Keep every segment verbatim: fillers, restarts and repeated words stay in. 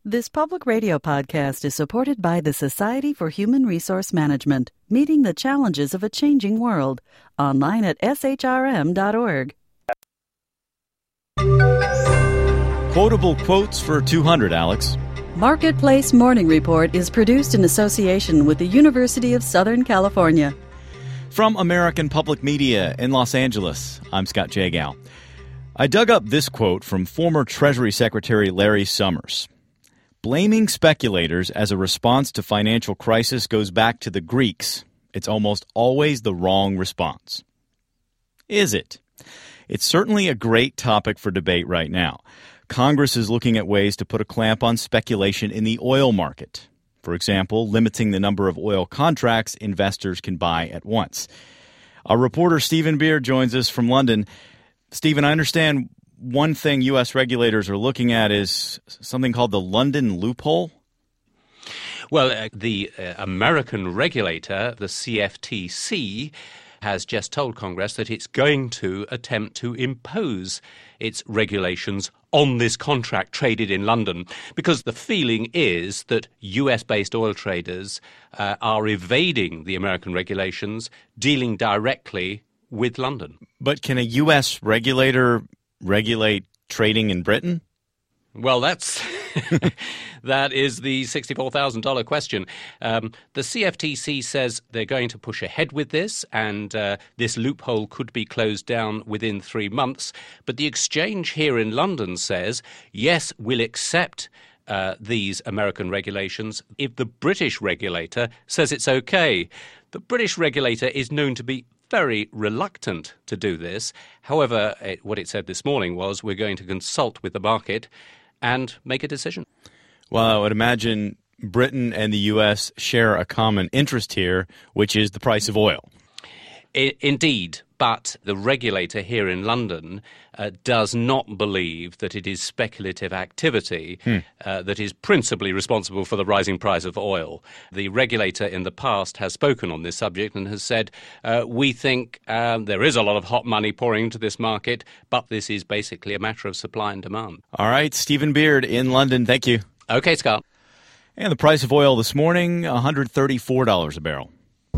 This public radio podcast is supported by the Society for Human Resource Management, meeting the challenges of a changing world. Online at s h r m dot org. Quotable quotes for two hundred, Alex. Marketplace Morning Report is produced in association with the University of Southern California. From American Public Media in Los Angeles, I'm Scott Jagow. I dug up this quote from former Treasury Secretary Larry Summers. Blaming speculators as a response to financial crisis goes back to the Greeks. It's almost always the wrong response. Is it? It's certainly a great topic for debate right now. Congress is looking at ways to put a clamp on speculation in the oil market. For example, limiting the number of oil contracts investors can buy at once. Our reporter Stephen Beard joins us from London. Stephen, I understand one thing U S regulators are looking at is something called the London loophole. Well, uh, the uh, American regulator, the C F T C, has just told Congress that it's going to attempt to impose its regulations on this contract traded in London, because the feeling is that U S-based oil traders uh, are evading the American regulations, dealing directly with London. But can a U S regulator regulate trading in Britain? Well, that's that is the sixty-four thousand dollars question. Um, the C F T C says they're going to push ahead with this, and uh, this loophole could be closed down within three months. But the exchange here in London says, yes, we'll accept uh, these American regulations if the British regulator says it's okay. The British regulator is known to be very reluctant to do this. However, it, what it said this morning was we're going to consult with the market and make a decision. Well, I would imagine Britain and the U S share a common interest here, which is the price of oil. I, indeed, but the regulator here in London uh, does not believe that it is speculative activity hmm. uh, that is principally responsible for the rising price of oil. The regulator in the past has spoken on this subject and has said, uh, we think um, there is a lot of hot money pouring into this market, but this is basically a matter of supply and demand. All right, Stephen Beard in London. Thank you. Okay, Scott. And the price of oil this morning, one hundred thirty-four dollars a barrel.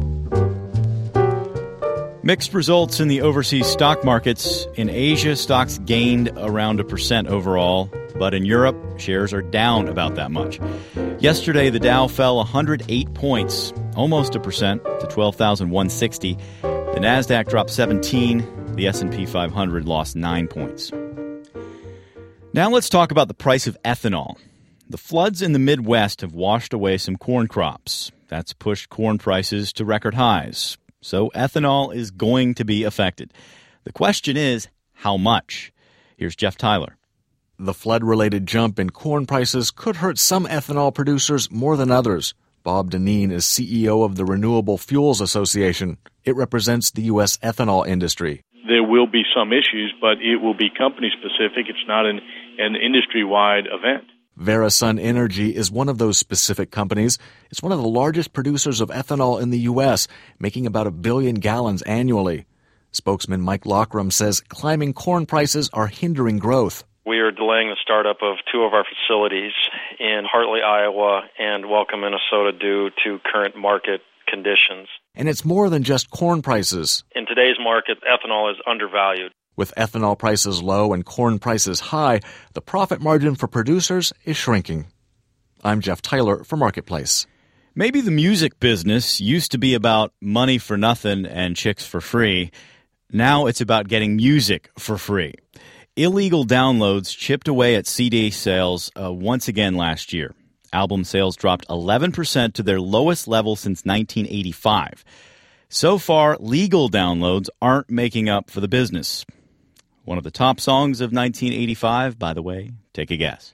Mixed results in the overseas stock markets. In Asia, stocks gained around a percent overall, but in Europe, shares are down about that much. Yesterday, the Dow fell one hundred eight points, almost a percent, to twelve thousand one hundred sixty. The Nasdaq dropped seventeen. The S and P five hundred lost nine points. Now let's talk about the price of ethanol. The floods in the Midwest have washed away some corn crops. That's pushed corn prices to record highs. So ethanol is going to be affected. The question is, how much? Here's Jeff Tyler. The flood-related jump in corn prices could hurt some ethanol producers more than others. Bob Dineen is C E O of the Renewable Fuels Association. It represents the U S ethanol industry. There will be some issues, but it will be company-specific. It's not an, an industry-wide event. Verasun Energy is one of those specific companies. It's one of the largest producers of ethanol in the U S, making about a billion gallons annually. Spokesman Mike Lockram says climbing corn prices are hindering growth. We are delaying the startup of two of our facilities in Hartley, Iowa, and Welcome, Minnesota, due to current market conditions. And it's more than just corn prices. In today's market, ethanol is undervalued. With ethanol prices low and corn prices high, the profit margin for producers is shrinking. I'm Jeff Tyler for Marketplace. Maybe the music business used to be about money for nothing and chicks for free. Now it's about getting music for free. Illegal downloads chipped away at C D sales uh, once again last year. Album sales dropped eleven percent to their lowest level since nineteen eighty-five. So far, legal downloads aren't making up for the business. One of the top songs of nineteen eighty-five, by the way, take a guess.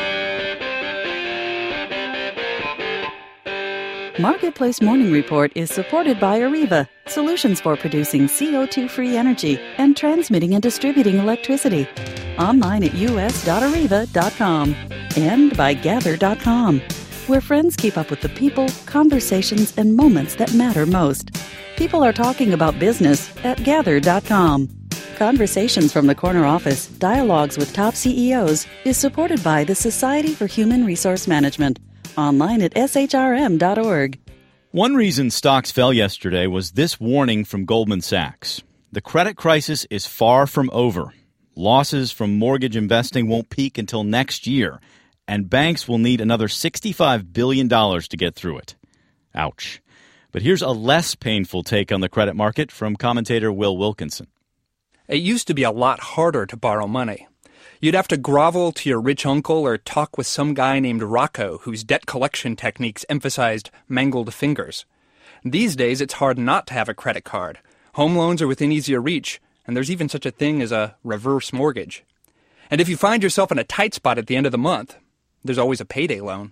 Marketplace Morning Report is supported by Areva, solutions for producing C O two free energy and transmitting and distributing electricity. Online at u s dot areva dot com. And by gather dot com, where friends keep up with the people, conversations, and moments that matter most. People are talking about business at gather dot com. Conversations from the Corner Office, Dialogues with Top C E Os is supported by the Society for Human Resource Management. Online at s h r m dot org. One reason stocks fell yesterday was this warning from Goldman Sachs. The credit crisis is far from over. Losses from mortgage investing won't peak until next year, and banks will need another sixty-five billion dollars to get through it. Ouch. But here's a less painful take on the credit market from commentator Will Wilkinson. It used to be a lot harder to borrow money. You'd have to grovel to your rich uncle or talk with some guy named Rocco whose debt collection techniques emphasized mangled fingers. These days, it's hard not to have a credit card. Home loans are within easier reach, and there's even such a thing as a reverse mortgage. And if you find yourself in a tight spot at the end of the month, there's always a payday loan.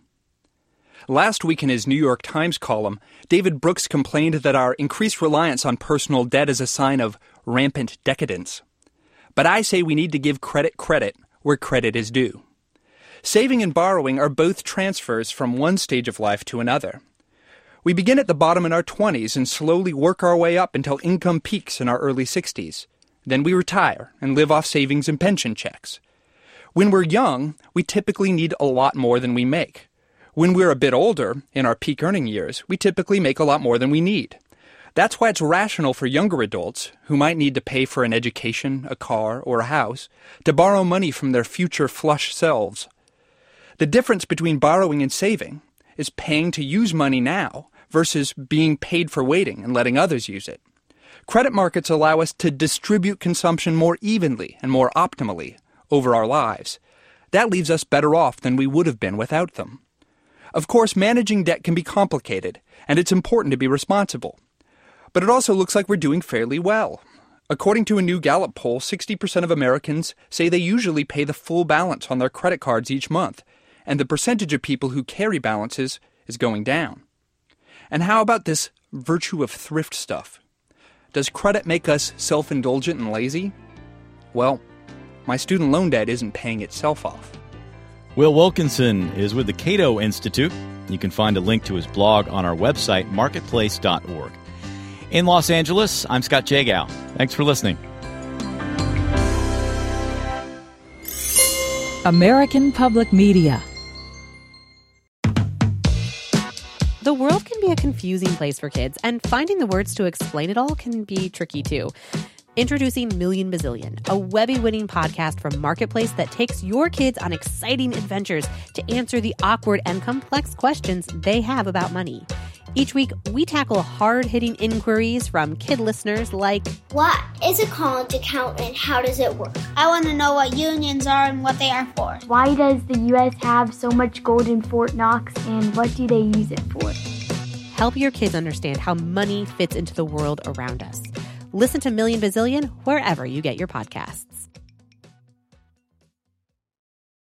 Last week in his New York Times column, David Brooks complained that our increased reliance on personal debt is a sign of rampant decadence. But I say we need to give credit credit where credit is due. Saving and borrowing are both transfers from one stage of life to another. We begin at the bottom in our twenties and slowly work our way up until income peaks in our early sixties. Then we retire and live off savings and pension checks. When we're young, we typically need a lot more than we make. When we're a bit older, in our peak earning years, we typically make a lot more than we need. That's why it's rational for younger adults, who might need to pay for an education, a car, or a house, to borrow money from their future flush selves. The difference between borrowing and saving is paying to use money now versus being paid for waiting and letting others use it. Credit markets allow us to distribute consumption more evenly and more optimally over our lives. That leaves us better off than we would have been without them. Of course, managing debt can be complicated, and it's important to be responsible. But it also looks like we're doing fairly well. According to a new Gallup poll, sixty percent of Americans say they usually pay the full balance on their credit cards each month, and the percentage of people who carry balances is going down. And how about this virtue of thrift stuff? Does credit make us self-indulgent and lazy? Well, my student loan debt isn't paying itself off. Will Wilkinson is with the Cato Institute. You can find a link to his blog on our website, marketplace dot org. In Los Angeles, I'm Scott Jagow. Thanks for listening. American Public Media. The world can be a confusing place for kids, and finding the words to explain it all can be tricky too. Introducing Million Bazillion, a Webby-winning podcast from Marketplace that takes your kids on exciting adventures to answer the awkward and complex questions they have about money. Each week, we tackle hard-hitting inquiries from kid listeners like, what is a college account and how does it work? I want to know what unions are and what they are for. Why does the U S have so much gold in Fort Knox and what do they use it for? Help your kids understand how money fits into the world around us. Listen to Million Bazillion wherever you get your podcasts.